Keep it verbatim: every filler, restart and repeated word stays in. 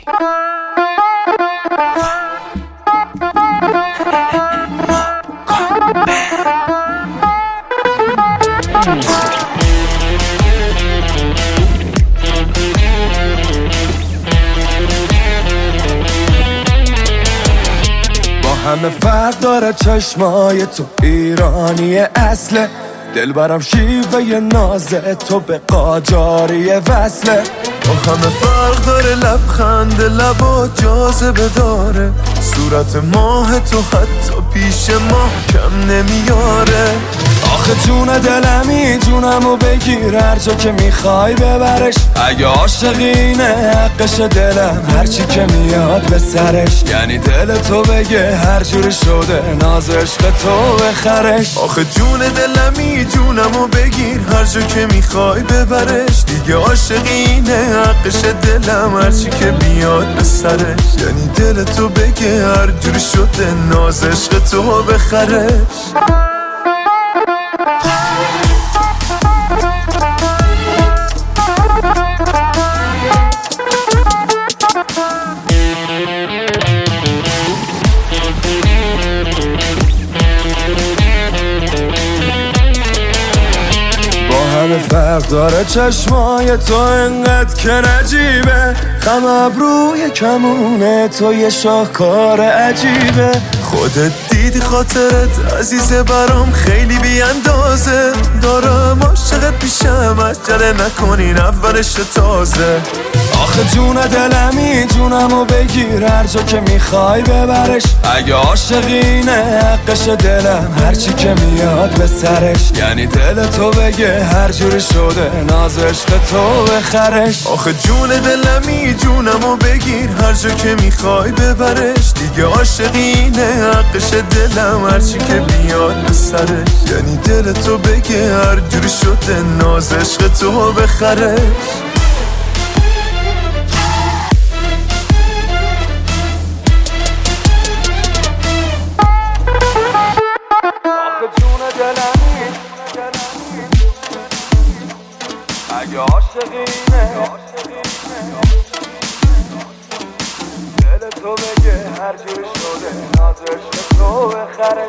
همه فرق داره چشمای تو ایرانی اصله، دل برم شیوه نازه تو به قاجاری وصله. با همه فرق داره لبخند لبا جاذبه داره، صورت ماه تو حتی پیش ماه کم نمیاره. آخه جون دلمی جونمو بگیر هر جا که میخوای ببرش، اگه عاشقینه حقش دلم هرچی که میاد به سرش، یعنی دل تو بگه هر جوری شده ناز عشق تو بخرش. آخه جون دلمی جونمو بگیر هر جا که میخوای ببرش، دیگه عاشقینه حقش دلم هرچی که بیاد به سرش، یعنی دل تو بگه هر جوری شده ناز عشق تو بخرش. همه فرق داره چشمای تو انقدر که نجیبه، خم ابروی کمونه تو یه شاهکار عجیبه. خودت دیدی خاطرت عزیزه برام خیلی بی اندازه، دارم عاشقت پیشم عجله نکنین اولش تازه. آخه جون دلمی جونمو بگیر هر جا که میخوای ببرش، اگه عاشقینه حقش دلم هرچی که میاد به سرش، یعنی دل تو بگه هر جوری شده ناز عشق تو بخرش. آخه جون دلمی جونمو بگیر هر جا که میخوای ببرش، دیگه عاشقینه حقش دلم هرچی که بیاد به سرش، یعنی دل تو بگه هر جوری شده ناز عشق تو بخرش. اگه عاشقینه دل تو بگه هر جوری شده ناز عشق تو بخره.